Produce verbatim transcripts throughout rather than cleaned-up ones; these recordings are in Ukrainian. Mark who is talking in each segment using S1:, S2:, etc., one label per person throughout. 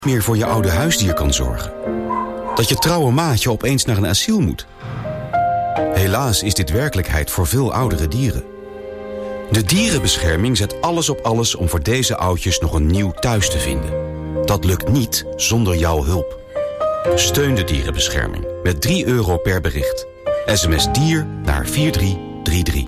S1: meer voor je oude huisdier kan zorgen. Dat je trouwe maatje opeens naar een asiel moet. Helaas is dit werkelijkheid voor veel oudere dieren. De dierenbescherming zet alles op alles om voor deze oudjes nog een nieuw thuis te vinden. Dat lukt niet zonder jouw hulp. Steun de dierenbescherming met drie euro per bericht. S M S dier naar vier drie drie drie.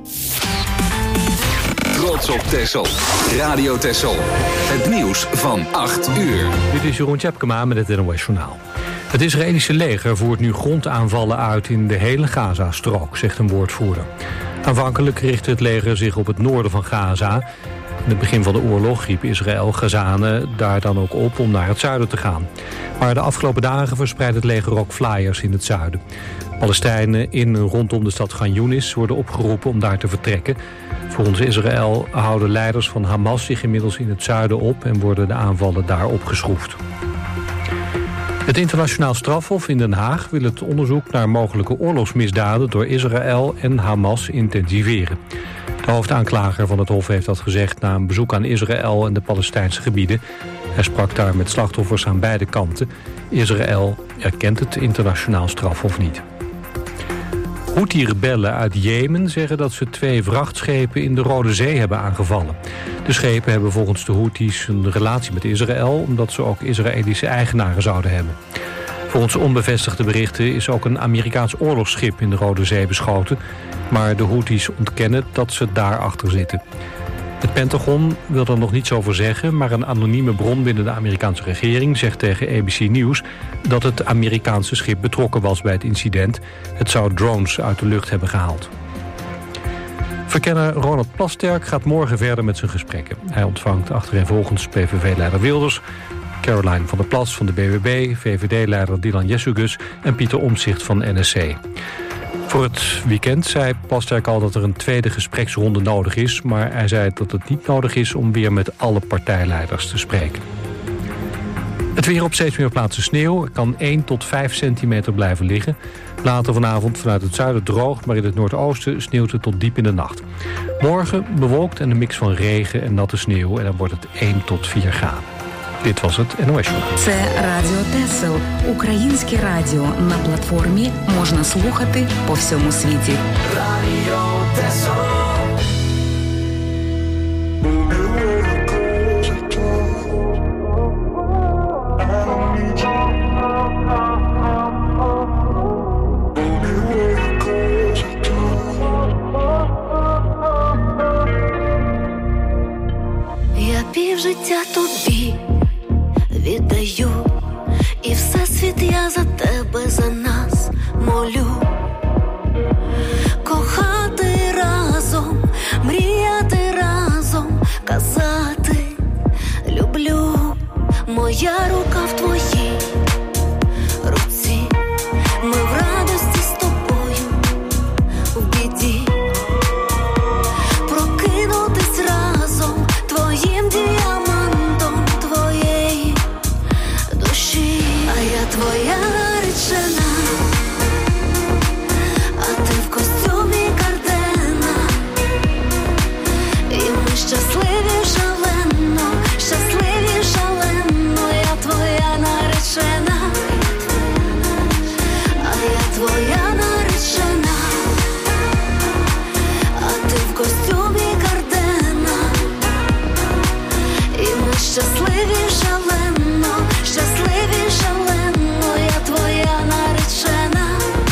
S2: Trots op Texel. Radio Texel. Het nieuws van acht uur.
S3: Dit is Jeroen Tjepkema met het N O S Journaal. Het Israëlische leger voert nu grondaanvallen uit in de hele Gaza-strook, zegt een woordvoerder. Aanvankelijk richtte het leger zich op het noorden van Gaza. In het begin van de oorlog riep Israël Gazanen daar dan ook op om naar het zuiden te gaan. Maar de afgelopen dagen verspreidt het leger ook flyers in het zuiden. Palestijnen in en rondom de stad Khan Yunis worden opgeroepen om daar te vertrekken. Volgens Israël houden leiders van Hamas zich inmiddels in het zuiden op en worden de aanvallen daar opgeschroefd. Het internationaal strafhof in Den Haag wil het onderzoek naar mogelijke oorlogsmisdaden door Israël en Hamas intensiveren. De hoofdaanklager van het hof heeft dat gezegd na een bezoek aan Israël en de Palestijnse gebieden. Hij sprak daar met slachtoffers aan beide kanten. Israël erkent het internationaal strafhof niet. Houthi-rebellen uit Jemen zeggen dat ze twee vrachtschepen in de Rode Zee hebben aangevallen. De schepen hebben volgens de Houthis een relatie met Israël, omdat ze ook Israëlische eigenaren zouden hebben. Volgens onbevestigde berichten is ook een Amerikaans oorlogsschip in de Rode Zee beschoten, maar de Houthis ontkennen dat ze daarachter zitten. Het Pentagon wil er nog niets over zeggen, maar een anonieme bron binnen de Amerikaanse regering zegt tegen A B C News dat het Amerikaanse schip betrokken was bij het incident. Het zou drones uit de lucht hebben gehaald. Verkenner Ronald Plasterk gaat morgen verder met zijn gesprekken. Hij ontvangt achtereenvolgens P V V-leider Wilders, Caroline van der Plas van de B B B, V V D-leider Dylan Jessugus en Pieter Omtzigt van N S C. Voor het weekend zei Plasterk al dat er een tweede gespreksronde nodig is, maar hij zei dat het niet nodig is om weer met alle partijleiders te spreken. Het weer op steeds meer plaatsen sneeuw. Er kan één tot vijf centimeter blijven liggen. Later vanavond vanuit het zuiden droog, maar in het noordoosten sneeuwt het tot diep in de nacht. Morgen bewolkt en een mix van regen en natte sneeuw en dan wordt het één tot vier graden. Dit was het N O S Journaal.
S4: Це Радіо Тесел, українське радіо. На платформі можна слухати по всьому світі.
S5: Радіо Тесел.
S6: Я півжиття тобі віддаю, і всесвіт я за тебе, за нас молю. Кохати разом, мріяти разом, казати люблю. Моя рука в твоїй руці, ми в радості з тобою, в біді. Прокинутись разом твоїм діамантом твоєї душі. А я твоя наречена, а ти в костюмі Гардена. І ми щасливі шалено, щасливі шалено. Я твоя наречена, а я твоя наречена, а ти в костюмі Гардена. І ми щасливі шалено, щасливі шалено. Я твоя наречена.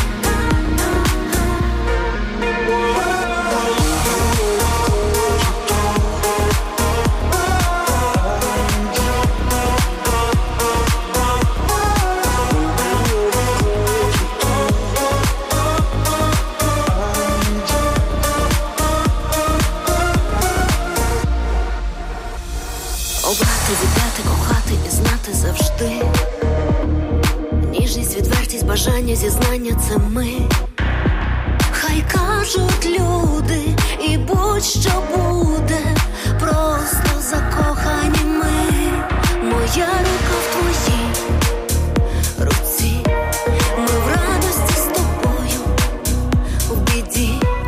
S6: Обрати, віддати, кохати і знати завжди. Ніжність, відвертість, бажання, зізнання – це ми. Хай кажуть люди, і будь-що буде, просто закохані ми. Моя рука в твоїй руці, ми в радості з тобою, в біді.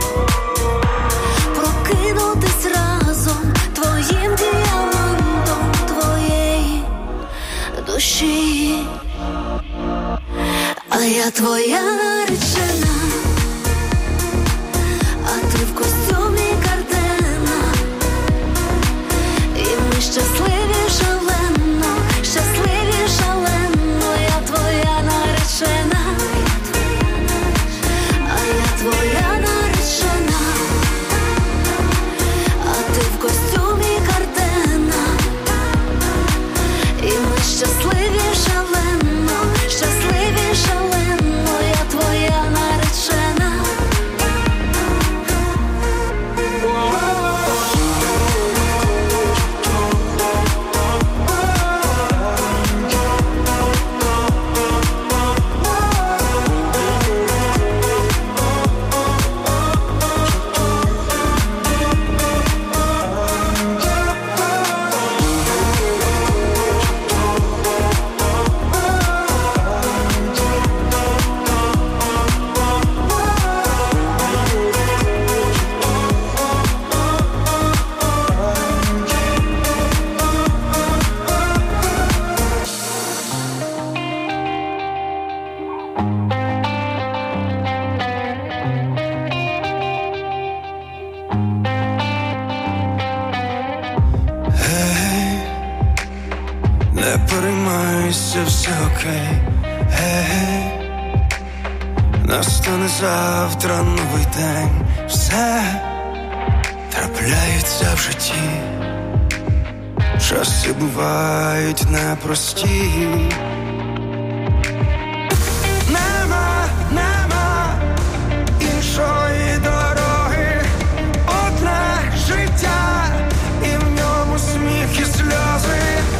S6: Прокинутись разом твоїм діамантом твоєї душі. душі, а я твоя наречена, а ти в костюмі Гардена, і ми щасливі шалено, щасливі шалено, я твоя наречена, а я твоя наречена, а ти в костюмі Гардена, і ми щасливі шалено, щасливі шалено, я твоя наречена.
S7: Не переймайся, все окей, гей, настане завтра новий день, все трапляється в житті, часи бувають непрості. Нема, нема іншої дороги, одне життя, і в ньому сміх і сльози.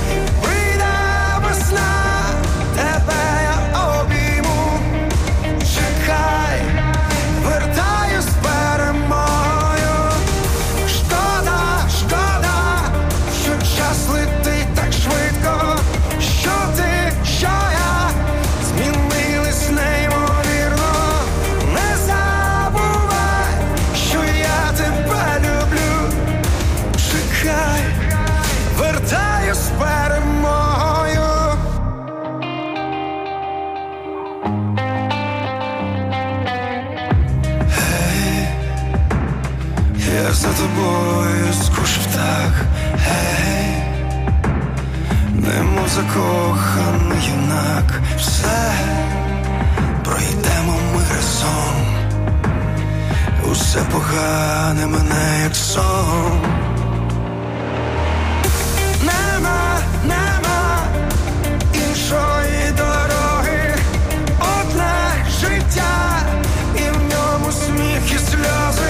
S7: Тебе я обійму, чекай, вертаю з перемогою. Шкода, шкода, що час летить так швидко, що ти, що я змінились неймовірно. Не забувай, що я тебе люблю. Чекай, вертаю з перемогою. Я за тобою скучив так, гей, немов закоханий юнак. Все пройдемо ми разом, усе погане мене як сон. Нема, нема іншої дороги, одне життя, і в ньому сміх і сльози.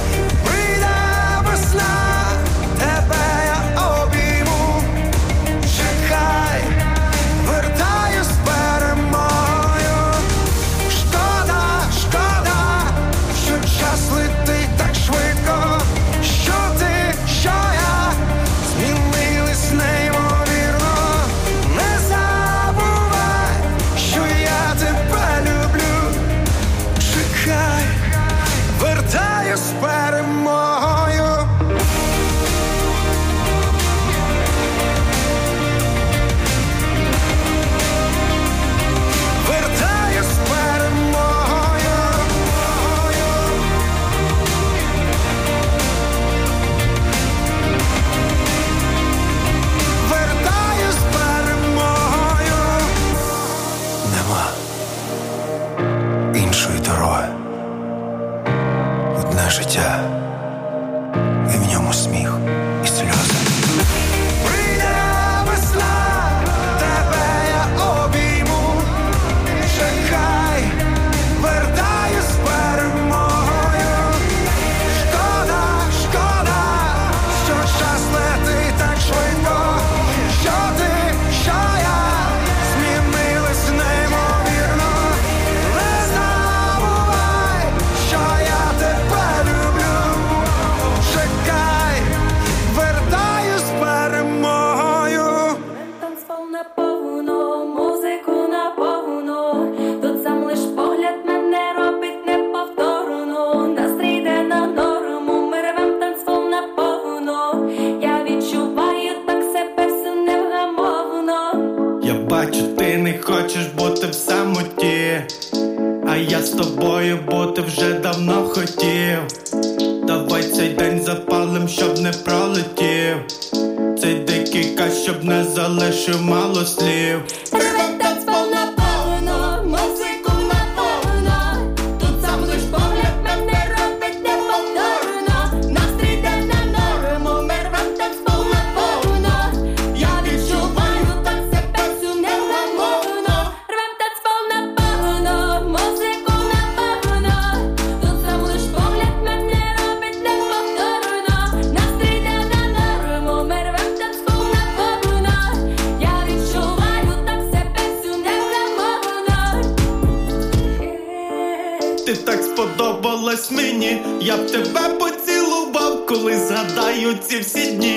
S7: Тебе я обійму, чекай, вертаю з перемогою. Шкода, шкода, що час летить так швидко, що ти, Ти не хочеш бути в самоті, а я з тобою бути вже давно хотів. Давай цей день запалим, щоб не пролетів. Цей дикий каш, щоб не залишив мало слів.
S6: Рвем танцпол наповно, музику наповно. Тут сам лиш погляд мене робить неповторно. Настрій йде на норму, ми рвем танцпол наповно. Я відчуваю так себе всю невгамовно. Рвем танцпол наповно, музику наповно. Тут сам лиш погляд мене робить неповторно. Настрій йде на норму, ми рвем танцпол наповно. Я відчуваю так себе всю невгамовно.
S7: Ти так сподобалась мені, я б тебе поцілував, коли згадаю ці всі дні.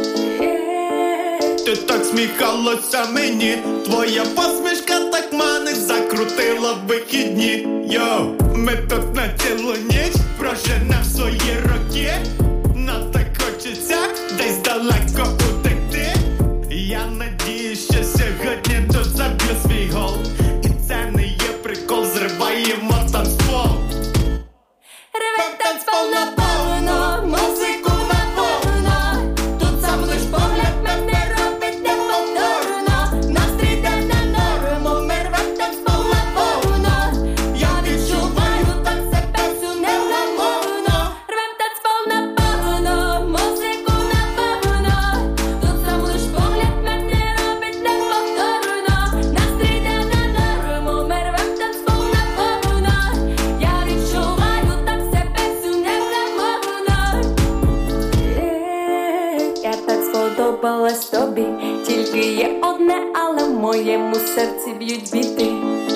S7: Ти так сміхалася мені, твоя посмішка так мене закрутила в вихідні. Йоу, ми тут на цілу ніч проженем свої роки. Нам так хочеться десь далеко утекти. Я надіюсь, що сьогодні тут заб'ю свій гол. І це не є прикол, зриваємо танцпол.
S6: Рвем танцпол наповно, музику наповно. Тут сам лиш погляд мене робить неповторно. Настрій йде на норму, ми рвем танцпол наповно. Я відчуваю так себе всю невгамовно. Рвем танцпол наповно, музику наповно. Тут сам лиш погляд мене робить неповторно. Настрій йде на норму, ми рвем танцпол наповно. Я відчуваю так себе всю невгамовно. Я так сподобалась тобі, тільки є одне, але в моєму серці б'ють біти.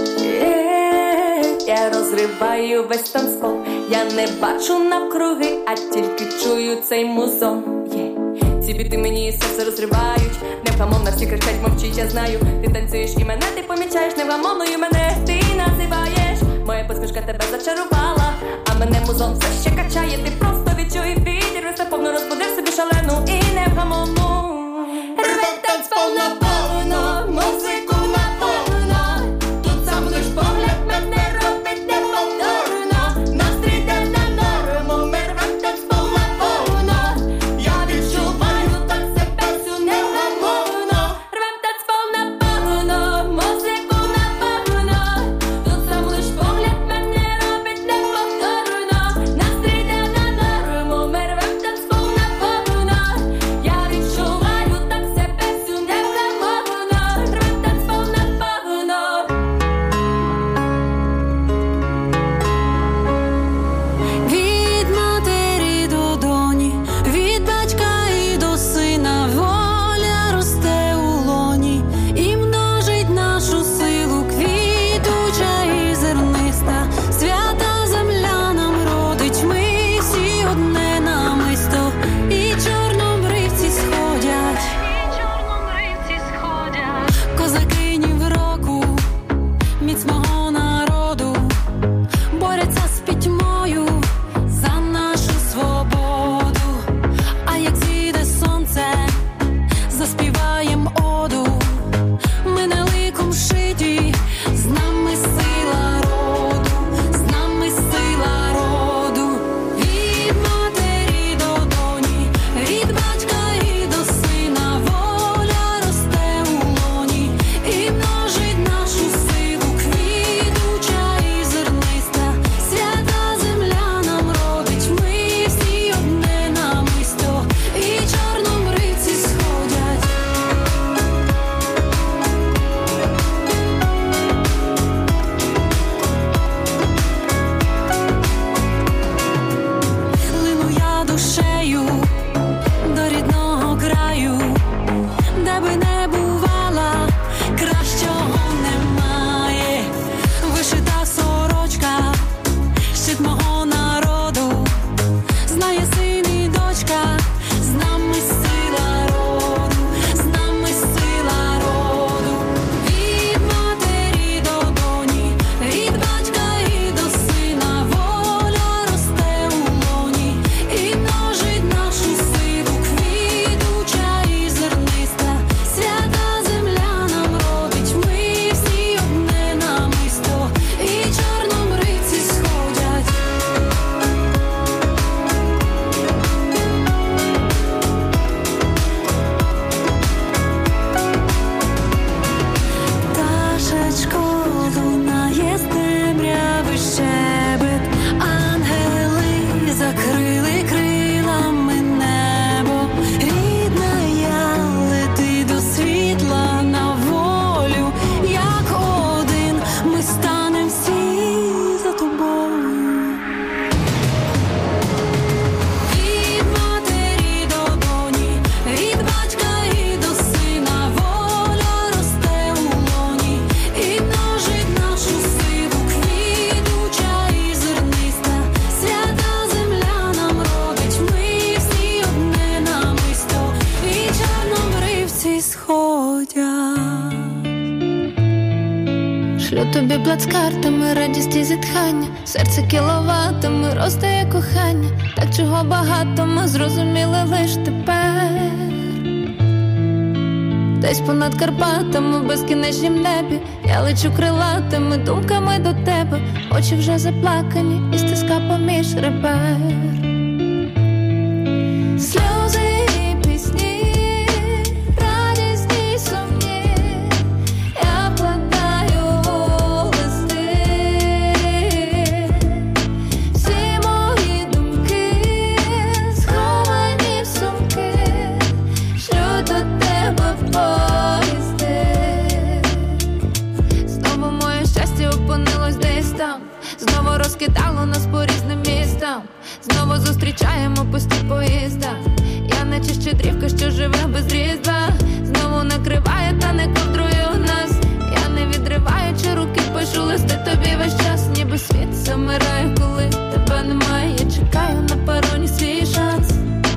S6: Я розриваю весь танцпол, я не бачу навкруги, а тільки чую цей музон. Ці біти мені серце розривають, невгамовно всі кричать, мовчить, я знаю. Ти танцюєш і мене ти помічаєш, невгамовною мене ти називаєш. Моя посмішка тебе зачарувала, а мене музон все ще качає. Ти просто відчуй вітер, все повно розбудив собі шалену і невгамовну. Рвем танцпол наповно, музику наповно. Тут сам лиш погляд мене робить неповторно. Настрій йде на норму, ми рвем танцпол наповно. Я відчуваю так себе всю невгамовно. Рвем танцпол наповно, музику наповно. Тут сам лиш погляд мене робить неповторно. Настрій йде на норму, ми рвем танцпол наповно. Я відчуваю так себе всю невгамовно.
S8: Шлю тобі плацкартами, радість і зітхання, серце кіловатами, ростає кохання. Так чого багато ми зрозуміли лиш тепер. Десь понад Карпатами, в безкінечнім небі я лечу крилатими думками до тебе. Очі вже заплакані і стиска поміж ребер. Сльози і пісні, радісні й сумні, я вкладаю у листи. Всі мої думки сховані в сумки, шлю до тебе в поїзди. Знову моє щастя опинилось десь там, знову розкидало нас по різним містам. Знову зустрічаємо пусті поїзда. Я наче щедрівка, що живе без різдва. Знову накриває та не ковдрує у нас. Я не відриваючи руки, пишу листи тобі весь час. Ніби світ замирає, коли тебе немає. Я чекаю на пероні свій шанс.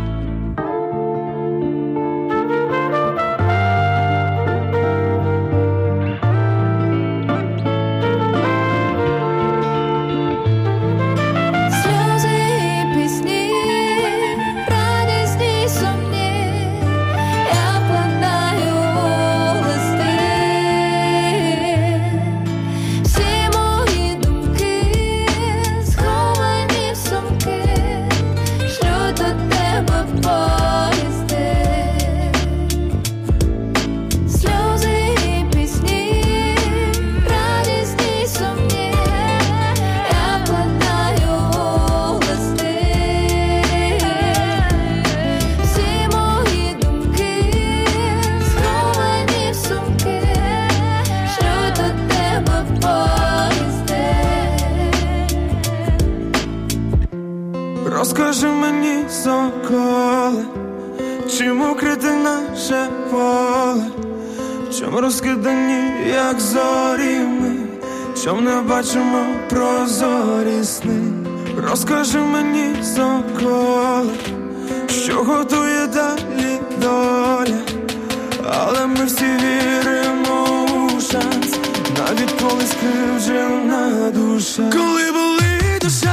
S9: Розкажи мені, соколе, чим укрите наше поле, чим розкидані, як зорі ми, чим не бачимо прозорі сни. Розкажи мені, соколе, що готує далі доля, але ми всі віримо у шанс, навіть коли скривджена душа. Коли болить душа,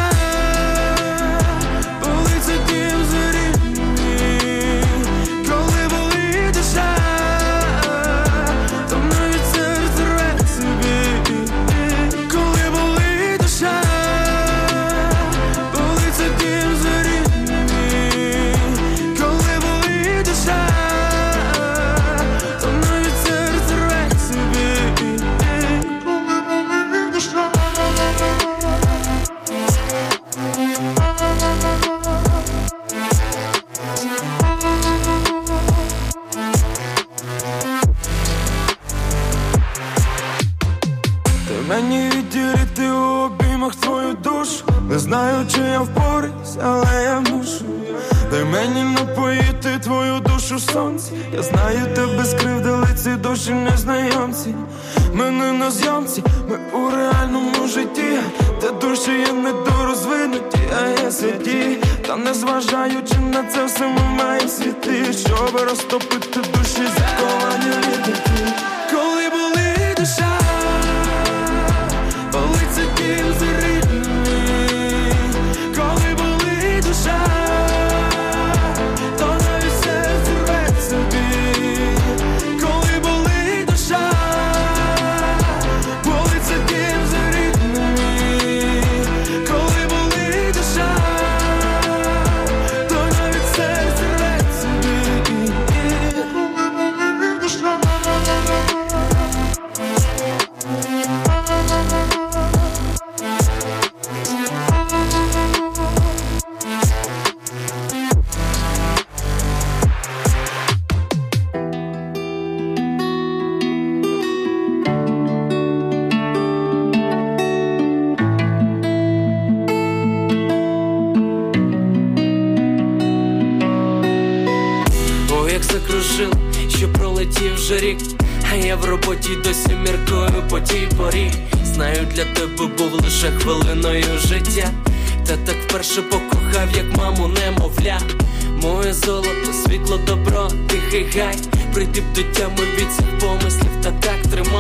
S9: мені відділити у обіймах твою душу. Не знаю, чи я впораюсь, але я мушу. Дай мені напоїти твою душу сонці. Я знаю, тебе скривдили ці душі незнайомці. Ми не на зйомці, ми у реальному житті, де душі є недорозвинуті, а є святі. Та незважаючи на це все, ми маємо світи, щоб розтопити душі заковані вітрики. Коли болить душа, болить це дім зарідний. Коли болить душа, то навіть серце рветься біль. Коли болить душа, болить це дім зарідний. Коли болить душа, то навіть серце рветься біль.
S10: Що пролетів вже рік, а я в роботі досі міркую по тій порі. Знаю, для тебе був лише хвилиною життя, та так вперше покохав, як маму немовля. Моє золото, світло, добро, тихий гай, прийти б до тями від цих помислів, та так тримай.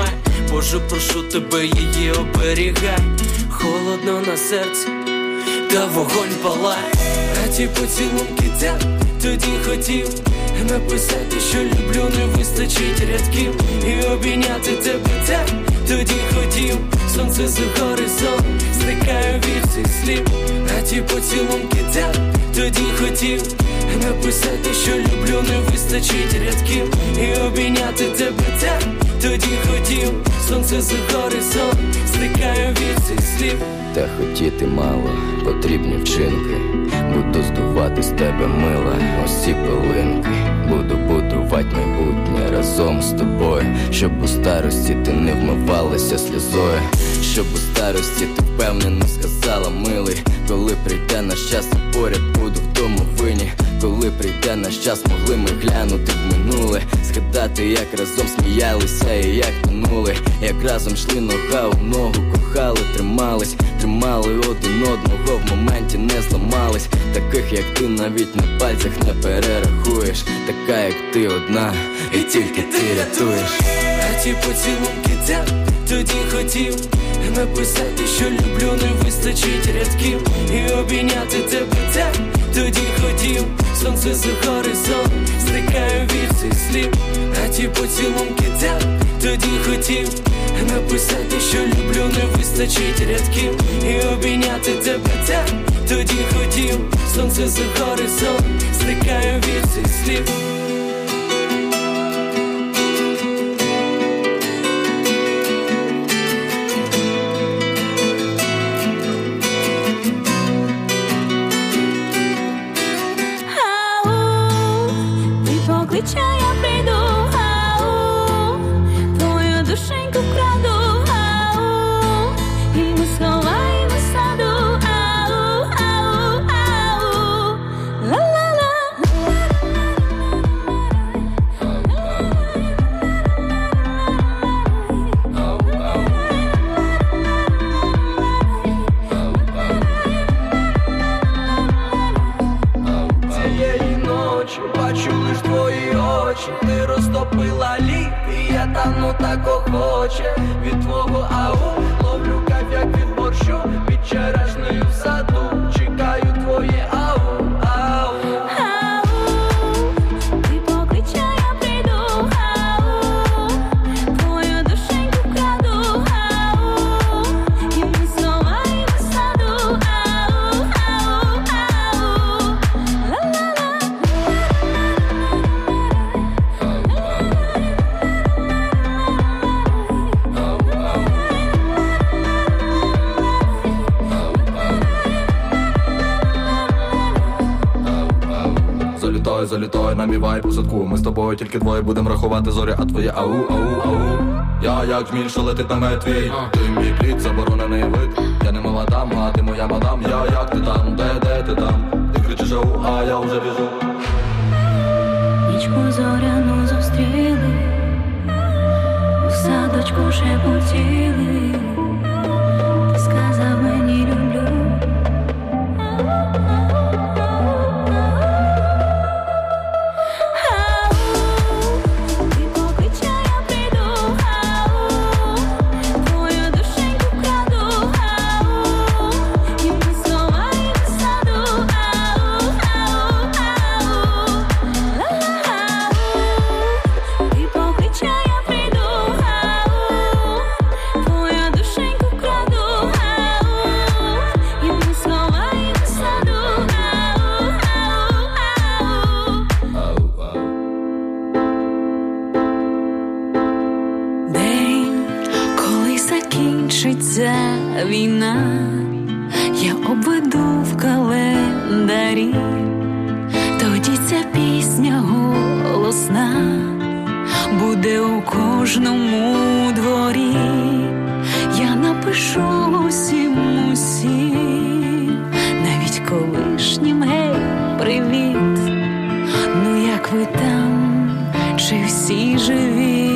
S10: Боже, прошу тебе, її оберігай. Холодно на серці, та вогонь палає. А ті поцілунки так тоді хотів написати, що люблю, не вистачить рядків. І обійняти тебе так тоді хотів. Сонце за горизонт, зникаю від цих слів. А ті поцілунки так тоді хотів написати, що люблю, не вистачить рядків. І обійняти тебе так тоді хотів. Сонце за горизонт, зникаю від цих слів.
S11: Та хотіти мало, потрібні вчинки. Буду здувати з тебе мила, усі пилинки. Буду будувати майбутнє разом з тобою. Щоб у старості ти не вмивалася сльозою. Щоб у старості ти впевнено сказала, милий. Коли прийде наш час, і поряд буду в домовині. Коли прийде наш час, могли ми глянути в минуле. Згадати, як разом сміялися і як тонули. Як разом йшли нога у ногу, кохали, тримались. Тримали один одного, в моменті не зламались. Таких, як ти, навіть на пальцях не перерахуєш. Така, як ти, одна, і тільки ти рятуєш.
S10: А ті поцілунки так тоді хотів написати, що люблю, не вистачить рядків. І обійняти тебе так тоді хотів. Сонце за горизонт, зникаю від цих слів. А ті поцілунки так тоді хотів написати, що люблю, не вистачить рядків. І обійняти тебе так тоді хотів. Сонце за горизонт, зникаю від цих слів.
S8: Покличе, я прийду, ау, твою душеньку вкраду, ау, і ми сховаємо саду, ау, ау, ау, ла-ла-ла.
S5: Цієї ночі бачу лиш твої очі. Ти розтопила лід, і я тану так охоче. Від твого ау ловлю кайф, як від борщу. Під черешнею в саду чекаю твоє ау, ау.
S8: Ти покличе, я прийду, ау, твою душеньку вкраду, ау, і ми сховаємо саду, ау, ау, ау, ла-ла-ла.
S9: Залітай, залітай, намівай по садку. Ми з тобою тільки двоє будем рахувати зорі, а твоє ау, ау, ау. Я як жміль, що летить намет твій. Ти мій плід, заборонений вид. Я не мала там, а ти моя мадам. Я як ти там, де, де ти там? Ти кричиш ау, а я вже біжу.
S8: Нічку зоряну зустріли, у садочку шепотіли. Ти сказав мені люблю. Ти покличе, я прийду, ау, твою душеньку вкраду, ау, і ми сховаємо саду, ау, ау, ау, ла-ла-ла. Ти покличе, я прийду, ау, твою душеньку вкраду, ау, і ми сховаємо саду, ау, ау, ау. День, коли закінчиться війна, я обведу в календарі. Тоді ця пісня голосна буде у кожному дворі. Я напишу усім усім, навіть колишнім, гей, привіт. Ну як ви там, чи всі живі?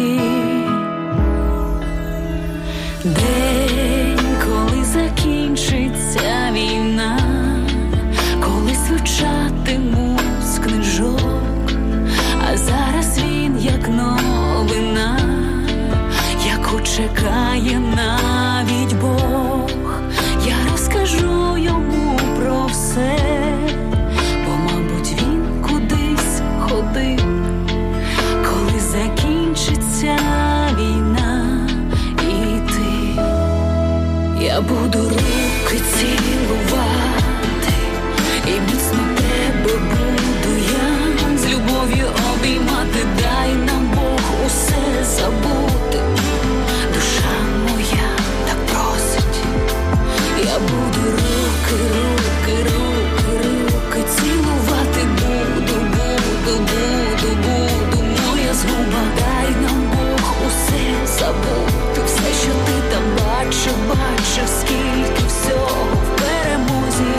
S8: День, коли закінчиться війна, коли звучатимуть з книжок, а зараз він як новина, яку чекає
S12: чекає навіть Бог. Я розкажу йому про все, бо, мабуть, він кудись ходив, коли закінчиться війна і ти. Я буду руки цілувати і міцно тебе буду я з любов'ю обіймати. Дай нам Бог усе забути, душа моя так просить. Я буду руки, руки, руки, руки цілувати. Буду, буду, буду, буду, моя згуба. Дай нам Бог усе забути, все, що ти там бачив, бачив, скільки всього в перемозі.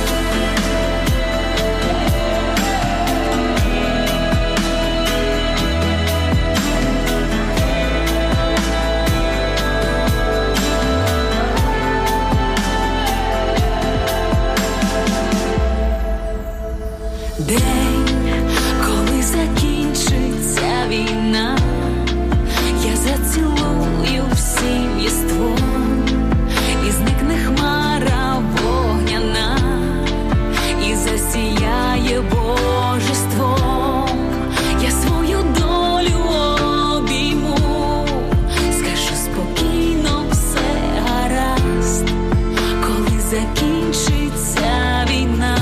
S12: День, коли закінчиться війна, я зацілую всім єством, і зникне хмара вогняна, і засіяє божеством. Я свою долю обійму, скажу спокійно, все гаразд, коли закінчиться війна.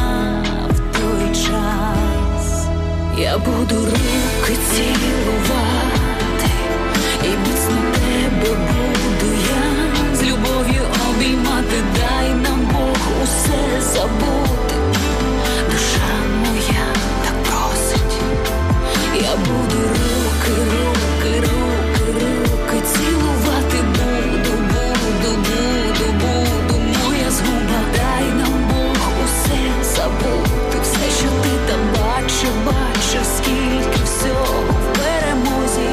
S12: Я буду руки цілувати і міцно тебе буду я з любов'ю обіймати. Дай нам Бог усе забути, душа моя так просить. Я буду руки, руки, руки, руки цілувати. Буду, буду, буду, буду, моя згуба. Дай нам Бог усе забути, все, що ти там бачив, бачив, скільки всього в перемозі.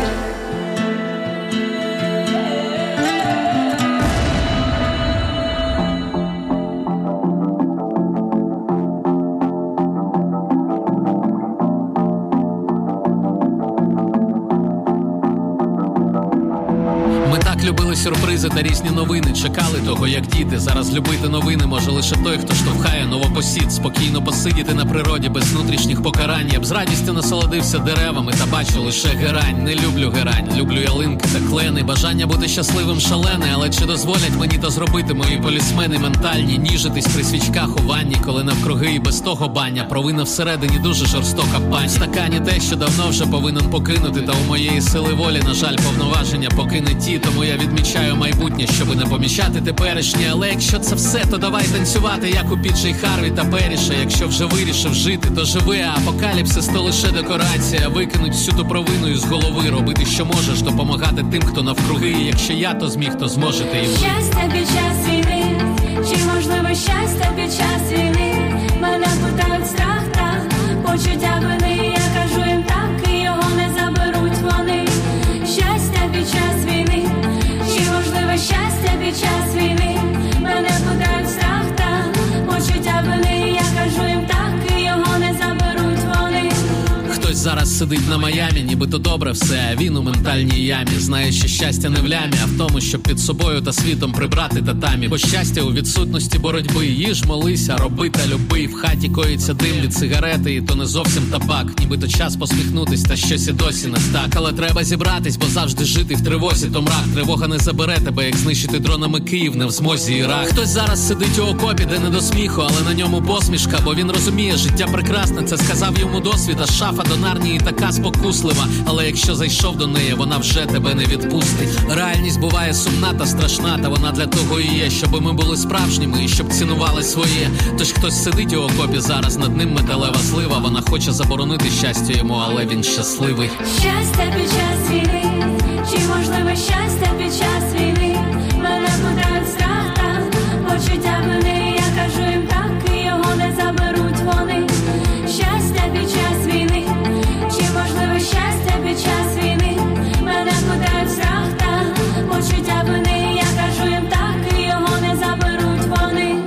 S13: Ми так любили сюрпризи та різні новини, чекали того, як діти. Зараз любити новини може лише той, хто штовхає новопосід. Спокійно посидіти на природі без внутрішніх покарань. Я б з радістю насолодився деревами та бачу лише герань. Не люблю герань, люблю ялинки та клени. Бажання бути щасливим шалене, але чи дозволять мені то зробити мої полісмени ментальні? Ніжитись при свічках у ванні, коли навкруги і без того баня. Провина всередині дуже жорстока пань. В стакані те, що давно вже повинен покинути, та у моєї сили волі, на жаль, повноваження поки не ті. Тому я відмічаю майбутнє, щоби не помічати теперішнє. Але якщо це все, то давай танцювати, як у Пі Джей Харві та Беріша. Якщо вже вирішив жити, то живи, а апокаліпсис то лише декорація. Викинуть всю ту провину із голови, робити що можеш, допомагати тим, хто навкруги. І якщо я то зміг, то зможете і ви.
S14: Щастя під час війни, чи можливо щастя під час війни? Мене питають страх та почуття вини. Я кажу їм так, і його не заберуть вони. Щастя під час війни, чи можливо щастя під час війни? Мене питають страх та почуття вини. Я кажу їм так, і його не заберуть вони.
S13: Хтось зараз сидить на Майамі, нібито добре все, а він у ментальній ямі. Знає, що щастя не в лямі, а в тому, щоб під собою та світом прибрати татамі. Бо щастя у відсутності боротьби. Їж, молися, роби та люби. В хаті коїться дим від сигарети, і то не зовсім табак. Нібито час посміхнутись, та щось і досі не так. Але треба зібратись, бо завжди жити в тривозі то мрак. Тривога не забере тебе, як знищити дронами Київ, не в змозі Ірак. Хтось зараз сидить у окопі, де не до сміху, але на ньому посмішка, бо він розуміє, життя прекрасне, це сказав йому досвід. А шафа до Нарнії така спокуслива, але якщо зайшов до неї, вона вже тебе не відпустить. Реальність буває сумна та страшна, та вона для того і є, щоб ми були справжніми і щоб цінували своє. Тож хтось сидить у окопі зараз, над ним металева слива. Вона хоче заборонити щастя йому, але він щасливий.
S14: Щастя під час війни, чи можливо щастя під час війни? Мене питають страх та почуття вини. Я кажу їм так, і його не заберуть вони. Щастя під час війни, чи можливо щастя під час війни? Мене питають страх та почуття вини. Я кажу їм так, і його не заберуть вони.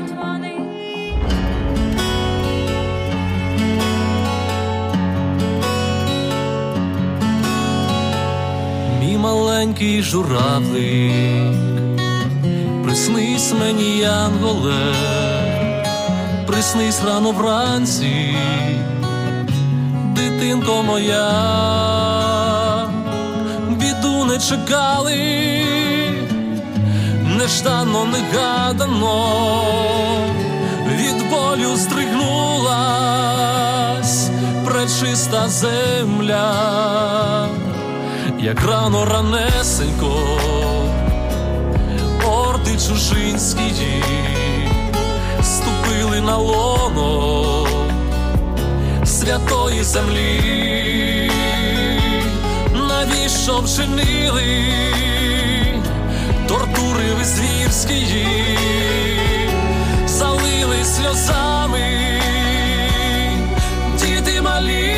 S15: Мій маленький маленький журавлик, приснись мені, янголе, приснись рано вранці, дитинко моя. Біду не чекали, неждано, негадано, від болю здригнулась пречиста земля, як рано ранесенько орди чужинські ступили на лоно святої землі. Навіщо вчинили тортури ви звірські, залили сльозами діти малі,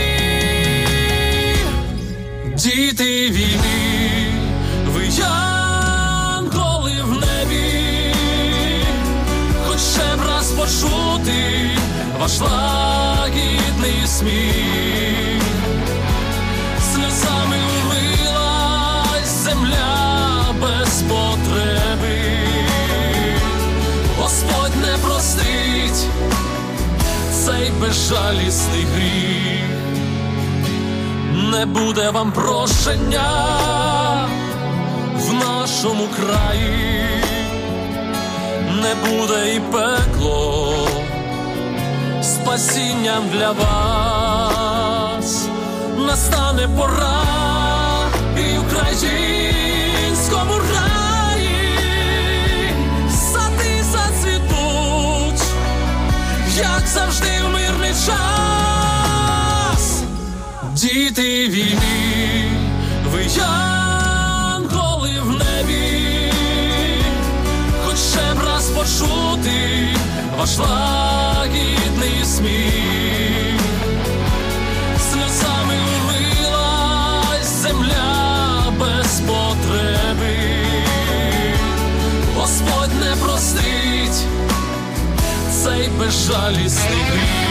S15: діти війни, ви янголи в небі, хоч ще б раз почути ваш лагідний сміх. Сльозами умилась земля без потреби, Господь не простить цей безжалісний гріх. Не буде вам прощення в нашому краї, не буде і пекло спасінням для вас. Настане пора і в українському раї сади зацвітуть, як завжди в мирний час. Діти війни, ви янголи в небі, хоч ще б раз почути ваш лагідний сміх. Сльозами умилась земля без потреби, Господь не простить цей безжалісний гріх.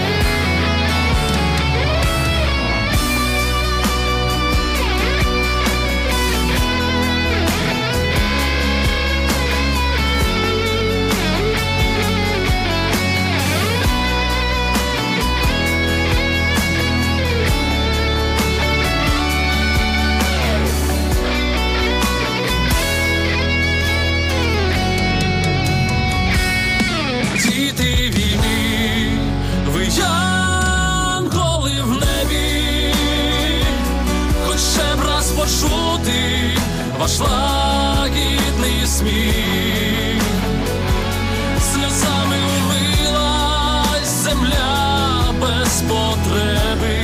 S15: Почути ваш лагідний сміх. Сльозами умилась земля без потреби,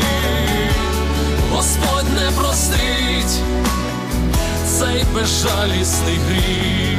S15: Господь не простить цей безжалісний гріх.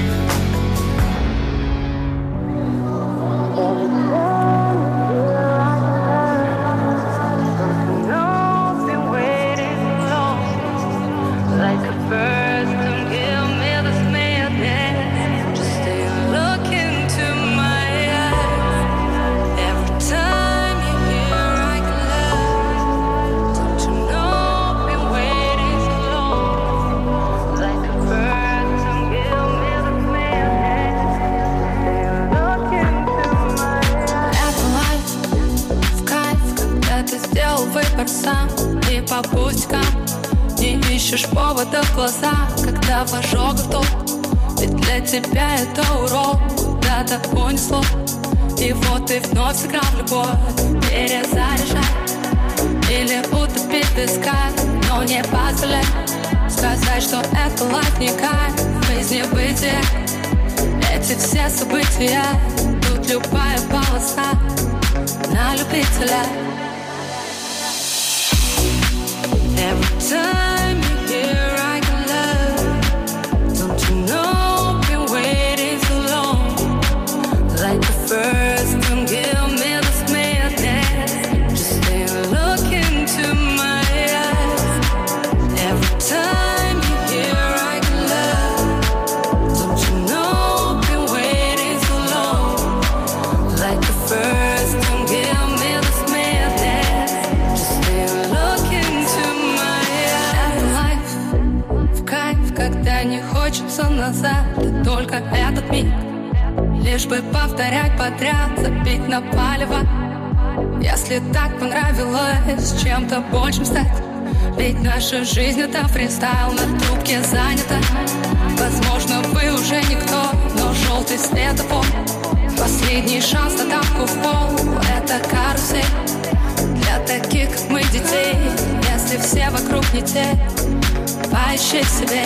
S8: Сам и по пустякам не ищешь повода в глаза, когда в ожогах топ. Ведь для тебя это урок, куда-то понесло. И вот ты вновь сыграл в любовь, перезаряжай или утопить в песках, но не позволяй сказать, что это лайф не кайф, жизнь бытие. Эти все события, тут любая полоса на любителя. Every time you hear I can love, don't you know I've been waiting so long, like the first time, give me this madness, just stay and look into my eyes. Every time you hear I can love, don't you know I've been waiting so long, like the first time, give me this madness, just stay and look into my eyes.
S16: только этот миг, лишь бы повторять подряд, забить на палево. Если так понравилось чем-то большим стать, ведь наша жизнь это фристайл, на трубке занята. Возможно, вы уже никто, но желтый светофор, последний шанс на тапку в пол, это карусель для таких, как мы, детей. Если все вокруг не те, поищи себе.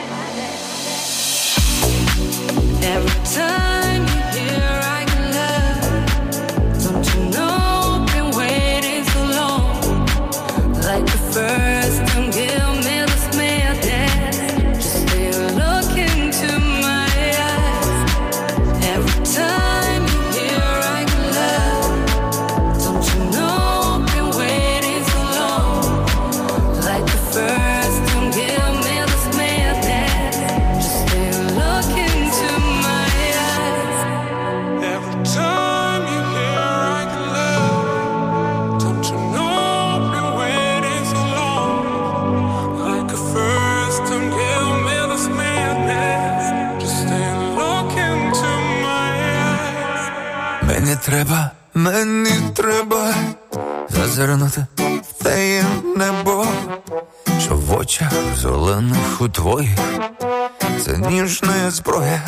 S16: Every time you hear I can love, don't you know I've been waiting so long, like the first time, give me this madness, just stay look into my eyes. Every time you hear I can love, don't you know I've been waiting so long, like the first time, give me this madness, just stay look into my eyes.
S9: Every time you hear I can love, don't you know I've been waiting so long, like a first time, give me this madness, just stay look into my eyes.
S17: Мені треба, мені треба зазирнути в те небо, що в очах зелених у твоїх це ніжна зброя.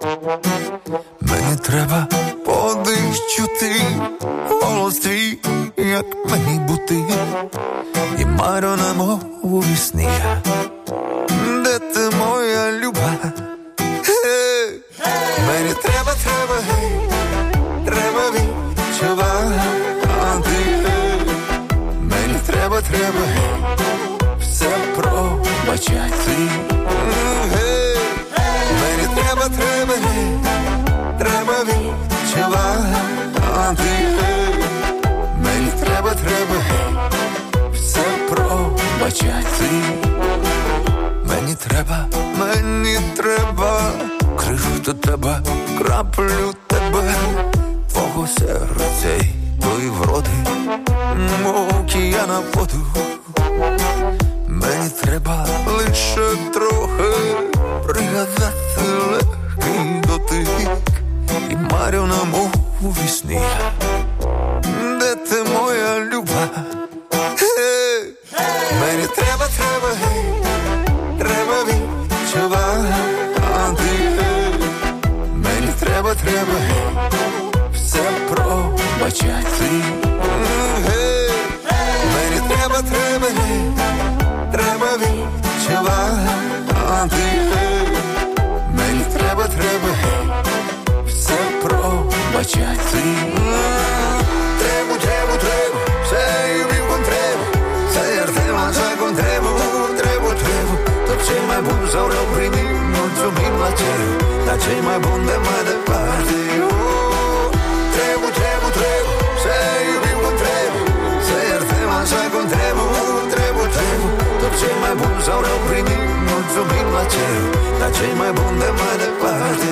S17: Мені треба подих чути, голос твій, як мені бути, і марю немов у вісні я. Де ти, моя люба? Гей! Мені треба, треба, гей, треба відчувати, гей. Мені треба, треба, гей, все пробачати. Гей! Мені треба, треба, гей, треба відчувати, гей. Мені треба, треба, гей, все пробачати. Мені треба, мені треба крихту тебе, краплю тебе, твого серця й твої вроди, мов океана воду. Мені треба лише трохи пригадати легкий дотик, і марю немов у вісні. Де ти, моя люба? Гей! Мені треба, треба, гей, треба відчувати, гей. Мені треба, треба, гей, все пробачати. Гей! Мені треба, треба, гей, треба відчувати, гей. Мені треба, треба, гей, все пробачати. Требу, требу, требу, se io mi incontremo, se arte mangia con tremo, trebo, trebo, to c'è mai buon saura primi, non so mi placere, da c'è mai buon de mai de parte, oh, trebo, trebo, trebo, se io mi incontremo, se arte mangia con tremo, trebo, trebo, to c'è mai buon saura primi, non so mi placere, da c'è mai buon de mai de parte.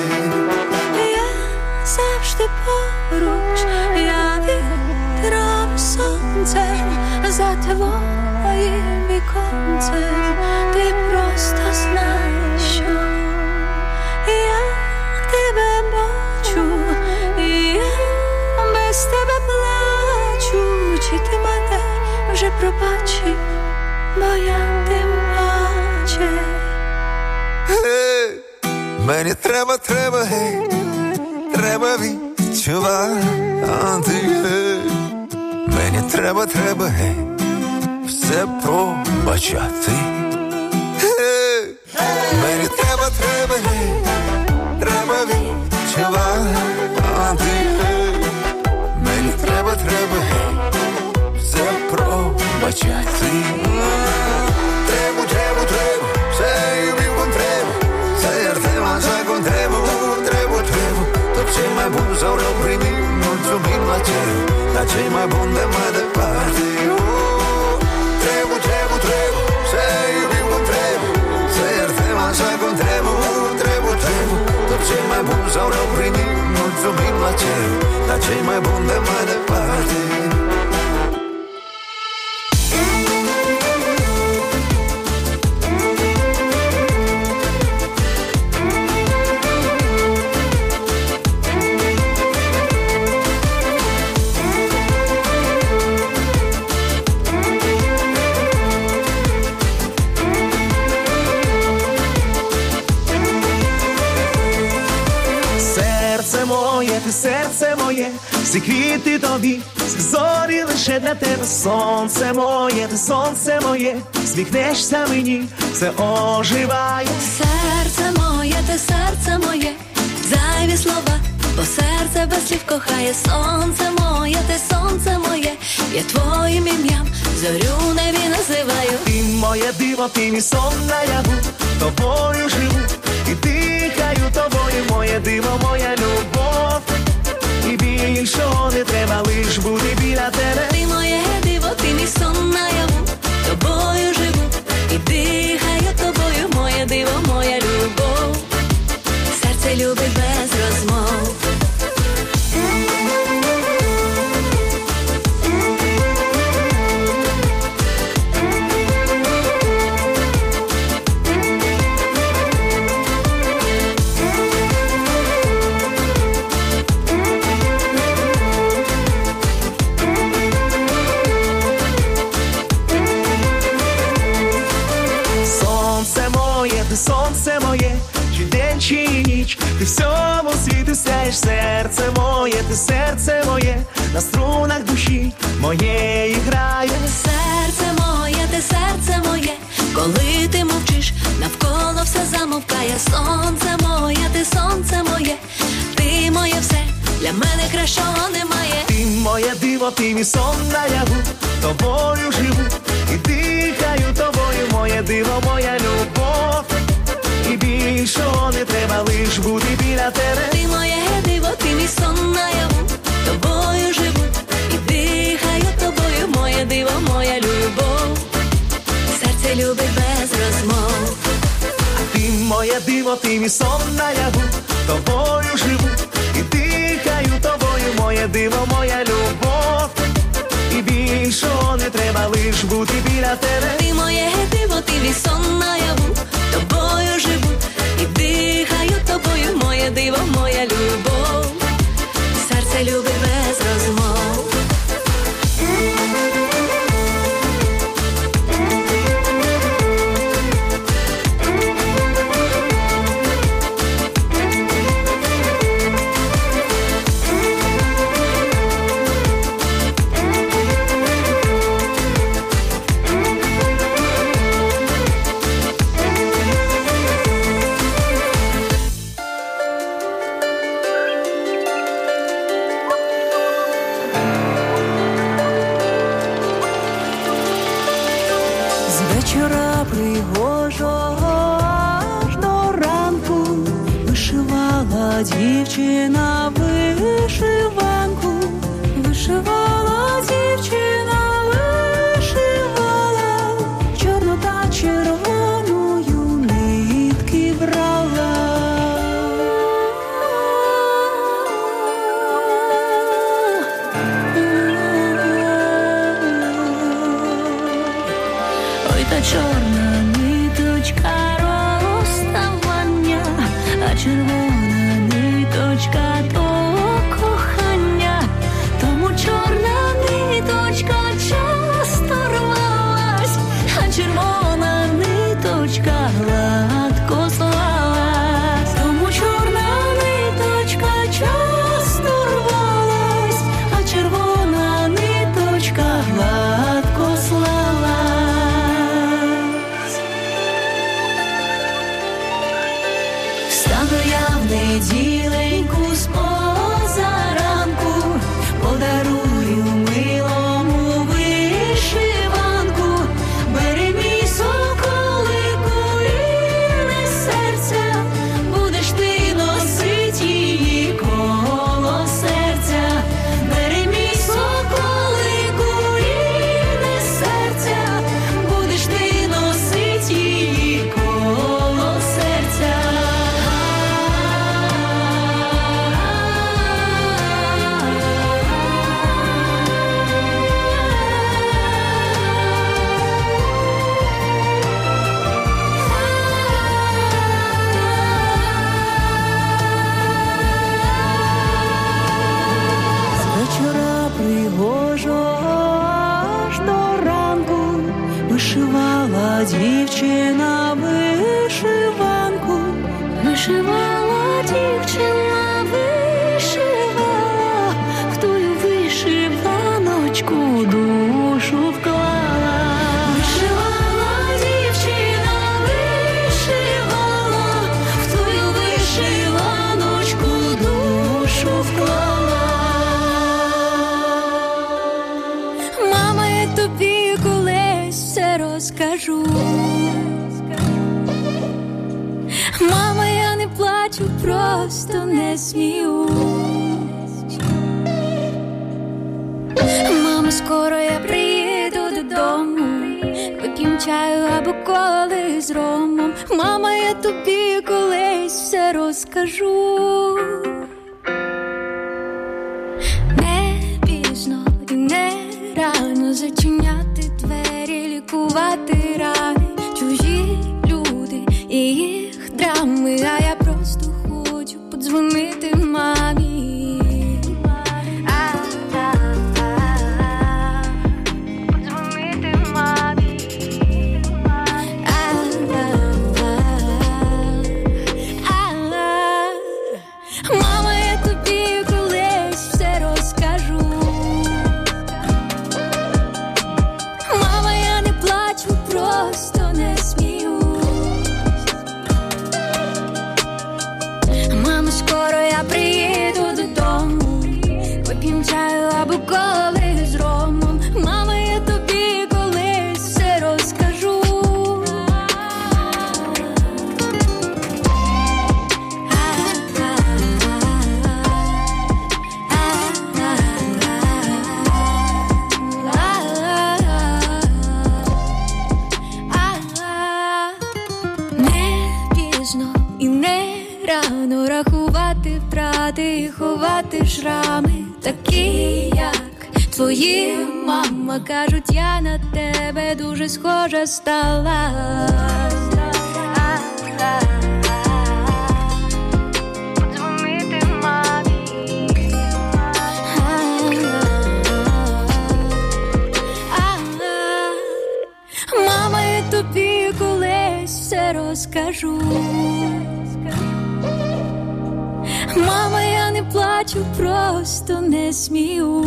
S12: Завжди поруч, я вітром сонцем, за твоїм віконцем, ти просто знай, що я тебе бачу, і я без тебе плачу, чи ти мене вже пробачив, бо я тим паче.
S17: Гей! Мені треба, треба, гей, треба відчувати, гей. Мені треба, треба, гей, все пробачати. Гей! Мені треба, треба, гей, треба відчувати, гей. Мені треба, треба, гей, все пробачати. Требу, требу, требу, se io mi incontremo, se arte mangia con tremo, trebo, trebo, to c'è mai buon saura primi, non so mi placere, da c'è mai buon de mai de parte, oh, trebo, trebo, trebo, se io mi incontremo, se arte mangia con tremo, trebo, trebo, to c'è mai buon saura primi, non so mi placere, da c'è mai buon de mai de parte.
S18: ти серце моє, всі квіти тобі, всі зорі лише для тебе. Сонце моє, ти сонце моє, сміхнешся мені, все оживає.
S12: Серце моє, ти серце моє, зайві слова, бо серце без слів кохає. Сонце моє, ти сонце моє, я твоїм ім'ям зорю небі називаю.
S18: Ти моє диво, ти мій сон наяву, тобою живу і дихаю тобою. Моє диво, моя любов, і більшого не треба, лиш бути біля тебе.
S12: Ти моє диво, ти мій сон наяву, тобою живу і дихаю тобою. Моє диво, моя любов, серце любить без розмов.
S18: Сонце моє, чи день, чи ніч, ти всьому світу сяєш. Серце моє, ти серце моє, на струнах душі моєї грає.
S12: Серце моє, ти серце моє, коли ти мовчиш, навколо все замовкає. Сонце моє, ти сонце моє, ти моє все, для мене кращого немає.
S18: Ти моє диво, ти мій сон наяву, тобою живу і дихаю тобою. Моє диво, моя любов, і більшого не треба, лиш бути біля тебе.
S12: Ти моє диво, ти мій сон наяву, тобою живу і дихаю тобою. Моє диво, моя любов, серце любить без розмов.
S18: Ти моє диво, ти мій сон наяву, тобою живу і дихаю тобою. Моє диво, моя любов, і більшого не треба, лиш бути біля тебе.
S12: Ти моє диво, ти мій сон наяву, тобою живу і дихаю тобою. Моє диво, моя любов, серце любить без розмов. Вечора пригожого аж до ранку вишивала дівчина вишиванку, вишивала дівчина, вишивала, чорну та червоною нитки брала. Ой, та чорна ниточка розставання, а червона ниточка то кохання. Тому чорна ниточка часто рвалась, а червона ниточка гладко слалась. Тому чорна ниточка часто рвалась, а червона ниточка гладко слалась. Стану я в неділеньку з позаранку, подарую милому вишиванку. Бери мій соколику рідне серця, будеш ти носить її коло серця. Бери мій соколику рідне серця, будеш ти носить її коло серця. З вечора пригожого аж до ранку вишивала дівчина вишиванку, вишивала дівчина вишиванку. просто не сміюсь. Мамо, скоро я приїду додому, вип'єм чаю або коли з ромом. Мама, я тобі колись все розкажу. Не пізно і не рано зачиняти двері, лікувати рани, чужі люди і їх драми. А я просто хочу подзвонити мамі. Коли з ромом, мама, я тобі колись все розкажу. Не пізно і не рано рахувати втрати і ховати шрами. Такі, як твої, мама, кажуть, я на тебе дуже схожа стала. Подзвонити мамі. Мама, я тобі колись все розкажу. Мама, я не плачу, просто не сміюсь.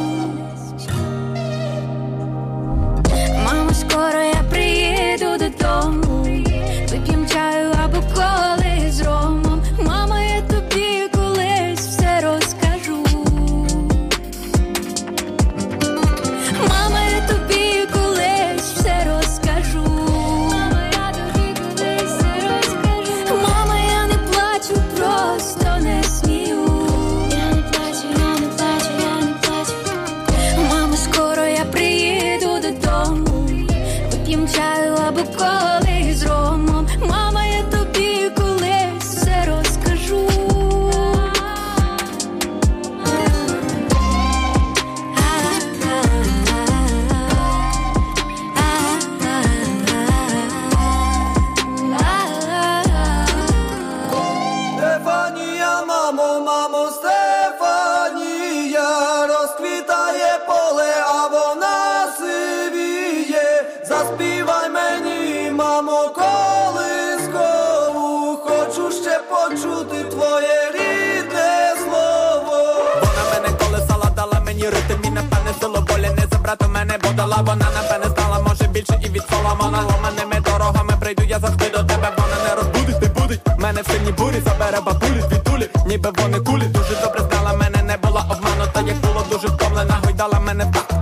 S12: Мамо, скоро я приїду додому, вип'єм чаю або коли з ромом. Мама, я тобі колись все розкажу. Мама, я тобі колись все розкажу. Мама, я тобі колись все розкажу. Мама, я не плачу, просто не смію. Я не плачу, я не плачу, я не плачу. Мамо, скоро я приїду додому, вип'єм чаю або коли з ромом. Мама, я тобі колись все розкажу.
S18: Стефанія, мамо, мамо, Стефанія, розквітає поле, а вона сивіє. Заспівай мені, мамо, колискову, хочу ще почути твоє рідне слово.
S19: Вона мене колесала, дала мені ритм і напевне силу волі не забрати мене, бо дала. Вона напевне знала, може більше і від Соломона. Ломаними дорогами прийду я завжди до тебе. Вона не розбудить, не будить мене в сильній бурі, забере бабулі звідтулі, ніби вони кулі. Дуже добре знала мене, не була обманута, як було дуже втомлена, гойдала мене в такт.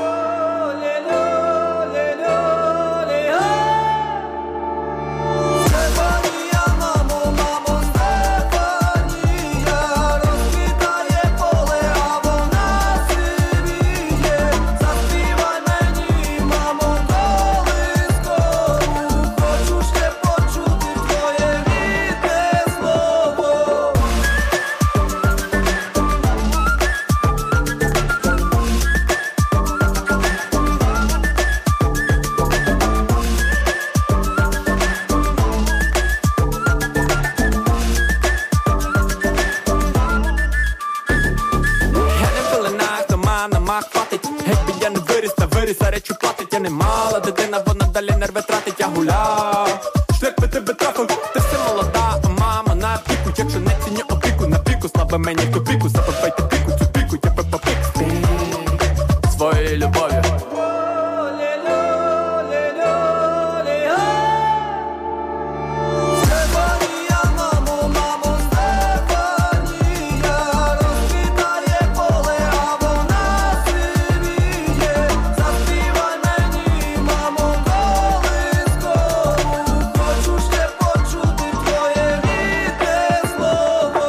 S19: Речу платить, я не мала дитина, вона далі нерви тратить, я гуляв. Шлях би тебе трафив, ти все молода, а мама на піку, якщо не ціню опіку, на піку, слава мені в тупіку, забивайте піку, цю піку, я пепа пік своєю любов'ю.
S18: Хочу ще почути твоє рідне слово.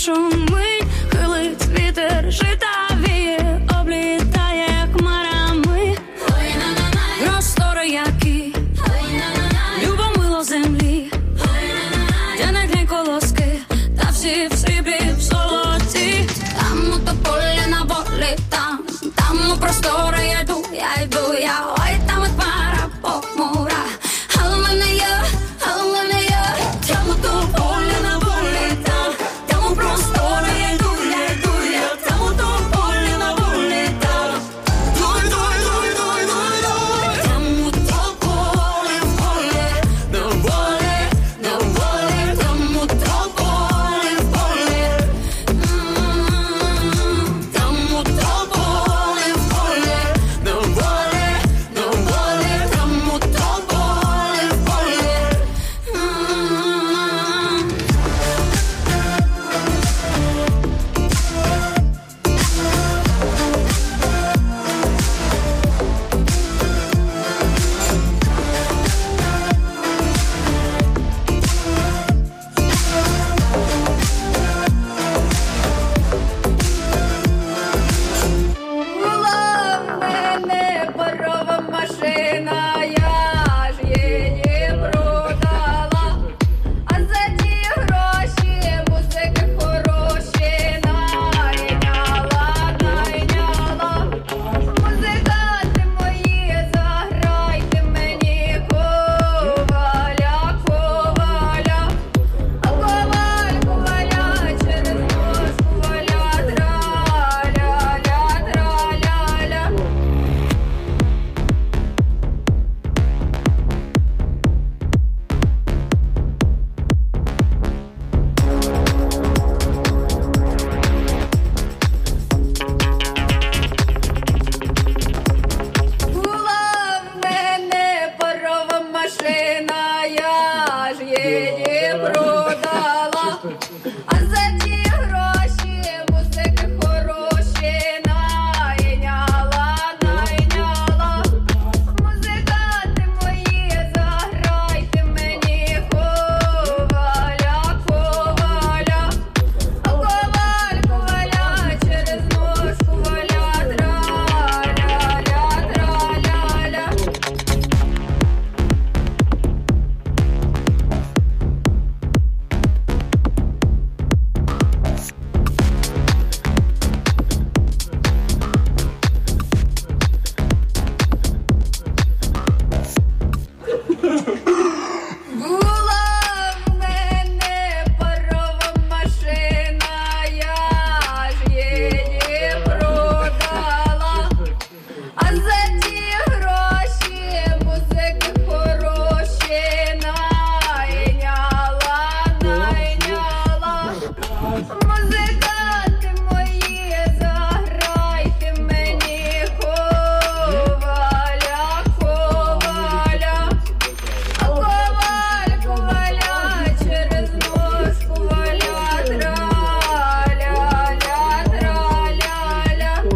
S14: шумить, хилить вітер, жита віє, облітає хмарами. Простори які, любо мило землі, де не тлі колоски, та всі в сріблі, в золоті. Там у тополі на волі, там, там у простори я йду, я йду, я, ой, там от пара похмура. Але в мене є, але в мене є, там у тополі на волі, там, там у простори я йду, я йду, я, там у тополі на волі, там. Дуй, дуй, дуй, дуй, дуй, дуй, там у тополі в полі, на волі, на волі, там у тополі в полі. Там у тополі в полі, на волі, на волі, там у тополі в полі. Була в мене парова машина, я ж її продала, а за ті гроші музики хороші найняла, найняла. Музиканти мої, заграйте мені коваля, коваля, а коваль, коваля, через ножку валя, траля-ля, траля-ля. Була в мене парова машина, я ж її продала, а за ті гроші музики хороші найняла, найняла. Музиканти мої, заграйте мені коваля, коваля, а коваль, коваля, через ножку валя, траля-ля, траля-ля. Була в мене парова машина, я ж її продала, а за ті гроші музики хороші найняла, найняла. Музиканти мої, заграйте мені коваля, коваля, а коваль, коваля, через ножку валя, траля-ля, траля-ля.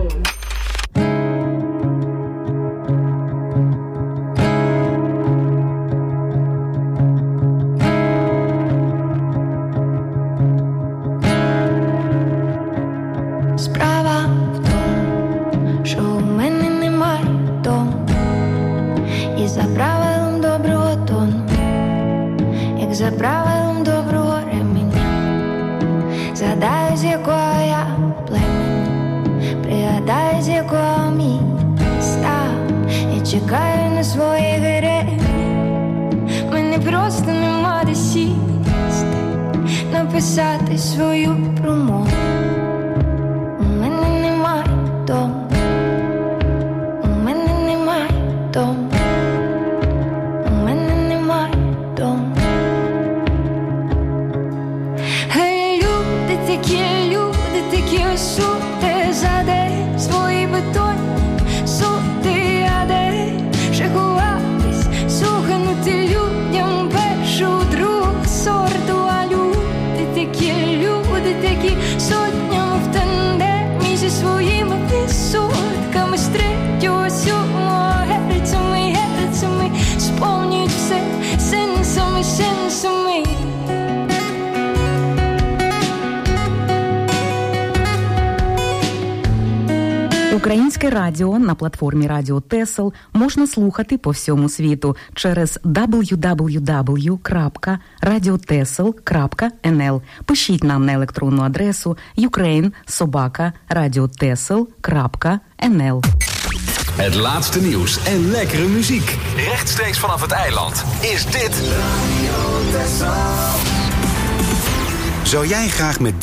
S8: Справа в тому, що у мене немає дому, і за правилом доброго тону, як за правилом доброго ременя, згадаю, з якого я племені, пригадаю, з якого міста, я чекаю на своїх героїв. Мене просто нема де сісти, написати свою промову. У мене немає дому, у мене немає дому, у мене немає дому. Гей, люди такі, люди такі, сути за день свої бетонні сути, а де вже ховатись, суханути людям першу, другу сорту, а люди такі, люди такі, сотнями в тандемі зі своїми відсотками з третього, сьомого герцями, герцями сповнюють все сенсами, сенсами.
S4: Українське радіо на платформі Радіо Тесел можна слухати по всьому світу через дабл ю дабл ю дабл ю крапка радіотесел крапка ен ел. Пишіть нам на електронну адресу ukraine собака радіотесел крапка ен ел.
S2: Het laatste nieuws en lekkere muziek. Rechtstreeks vanaf het eiland. Is dit...
S1: Zou jij graag met